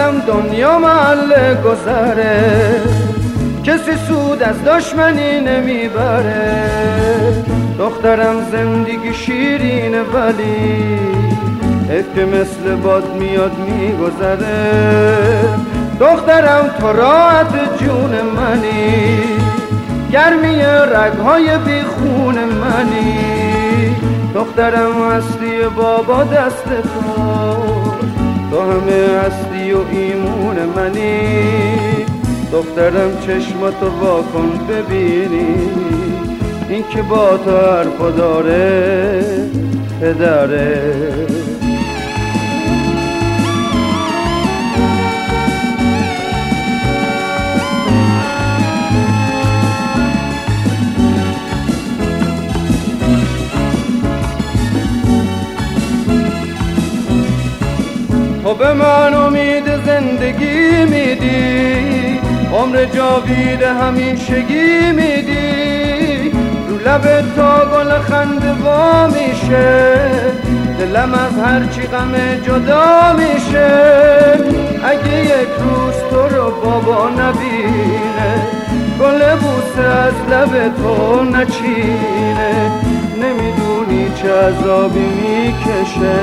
دخترم دنیا محل گذره، کسی سود از دشمنی نمیبره. دخترم زندگی شیرینه ولی که مثل باد میاد میگذره. دخترم تو راحت جون منی، گرمی رگهای بیخون منی. دخترم هستی بابا دست تو همه هستی و ایمون منی. دخترم چشماتو واکن ببینی، این که با تو حرفا داره پدره. تو به من امید زندگی میدی، عمر جاوید همیشگی میدی. رو لب تا گل خنده وا میشه، دلم از هرچی غم جدا میشه. اگه یک روز تو رو بابا نبینه، گل بوسه از لب تو نچینه. نمیدونی چه عذابی میکشه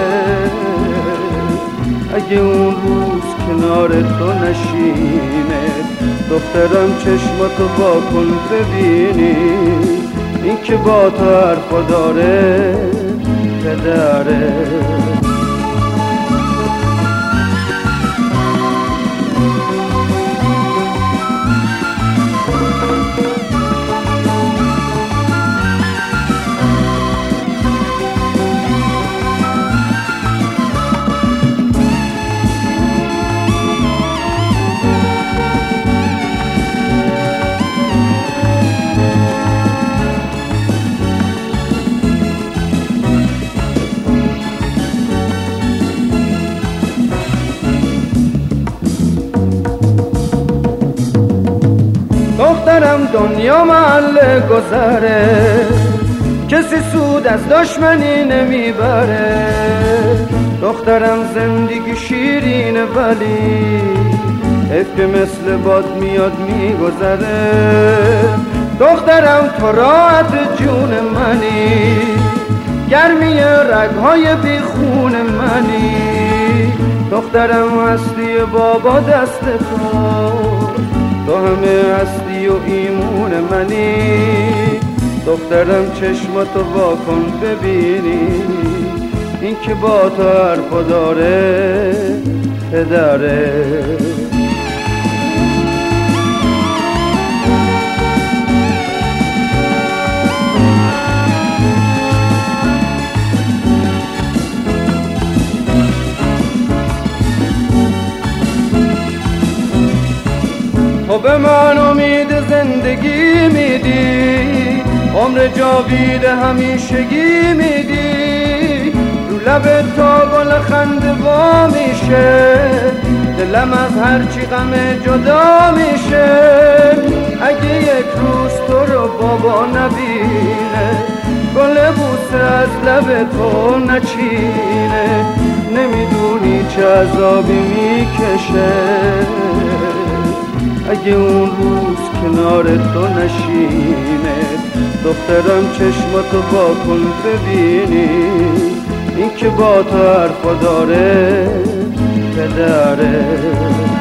اگه اون روز کنار تو نشینه. دخترم چشماتو واکن ببینی، این که با تو حرفا داره پدره. دخترم دنیا محل گذره، کسی سود از دشمنی نمیبره. دخترم زندگی شیرینه ولی که مثل باد میاد میگذره. دخترم تو راحت جون منی، گرمی رگهای بیخون منی. دخترم هستی بابا دست تو همه هستی و ایمون منی. دخترم چشماتو واکن ببینی، این که با تو حرفا داره پدره. تو به من امید زندگی میدی، عمر جاوید همیشگی میدی. رو لب تا گل خنده وا میشه، دلم از هرچی غم جدا میشه. اگه یک روز تو رو بابا نبینه، گل بوسه از لب تو نچینه. نمیدونی چه عذابی میکشه اگه اون روز کنار تو نشینه. دخترم چشماتو واکن ببینی، این که با تو حرفا داره پدره.